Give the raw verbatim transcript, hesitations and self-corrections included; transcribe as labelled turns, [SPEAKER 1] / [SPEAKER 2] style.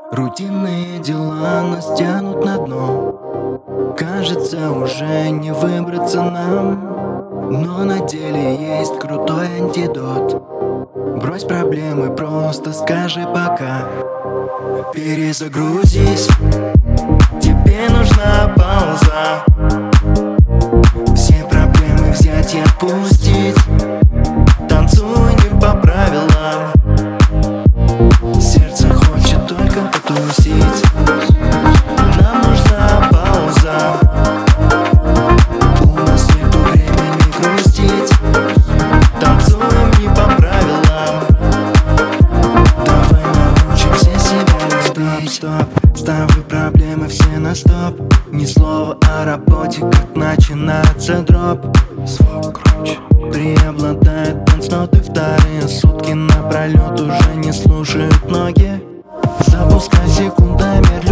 [SPEAKER 1] Рутинные дела нас тянут на дно. Кажется, уже не выбраться нам, но на деле есть крутой антидот. Брось проблемы, просто скажи пока. Перезагрузись, тебе нужна пауза. Все проблемы взять и отпустить. Танцуй не по правилам. Сердце хочет только потусить. Нам нужна пауза. У нас нету времени грустить. Танцуем не по правилам. Давай научимся себя любить. Стоп, стоп, ставлю проблемы все на стоп. Ни слова о работе, как начинается дроп. Звук громче. Преобладает танц, но ты вторые сутки напролет уже не слушают ноги. Запускай секундомер.